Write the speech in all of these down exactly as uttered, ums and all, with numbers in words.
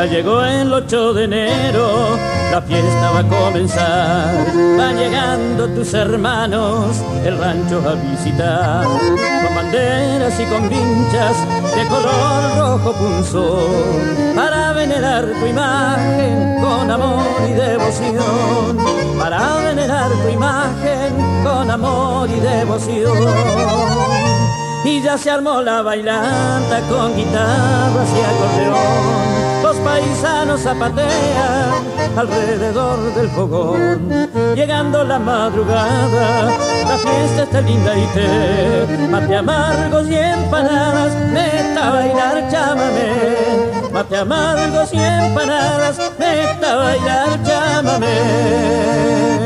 llegó el ocho de enero, la fiesta va a comenzar. Van llegando tus hermanos el rancho a visitar, con banderas y con vinchas de color rojo punzón, para venerar tu imagen con amor y devoción, para venerar tu imagen con amor y devoción. Y ya se armó la bailanta con guitarras y acordeón, los paisanos zapatean alrededor del fogón. Llegando la madrugada, la fiesta está linda y te mate amargos y empanadas, meta a bailar, chámame. Mate amargos y empanadas, meta a bailar, chámame.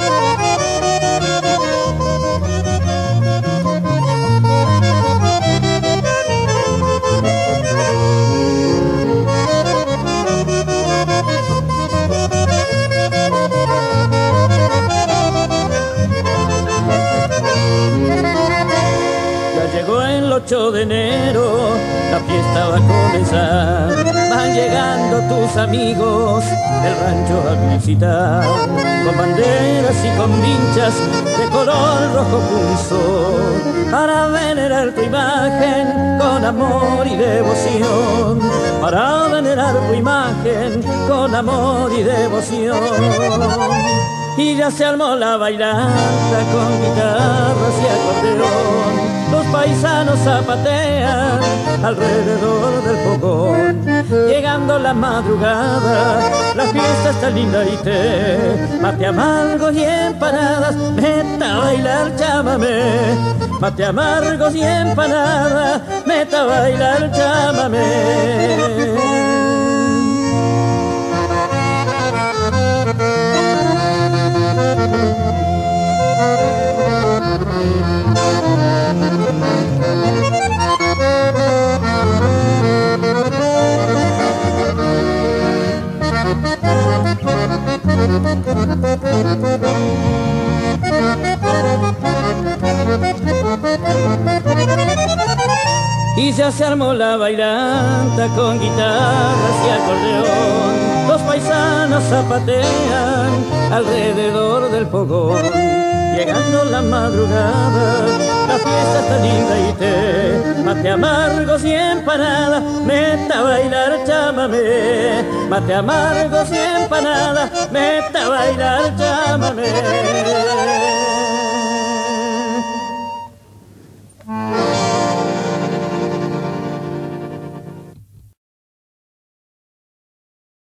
Llegó el ocho de enero, la fiesta va a comenzar. Van llegando tus amigos del rancho a visitar, con banderas y con vinchas de color rojo pulso, para venerar tu imagen con amor y devoción, para venerar tu imagen con amor y devoción. Y ya se armó la bailanta con guitarras y acordeón, los paisanos zapatean alrededor del fogón. Llegando la madrugada, la fiesta está linda y te mate amargos y empanadas, meta a bailar, chámame. Mate amargos y empanadas, meta a bailar, chámame. Y ya se armó la bailanta con guitarras y acordeón, los paisanos zapatean alrededor del fogón. Llegando la madrugada, la fiesta está linda y te mate amargos y empanadas, meta a bailar, chámame. Mate amargos y empanadas, meta a bailar, chámame.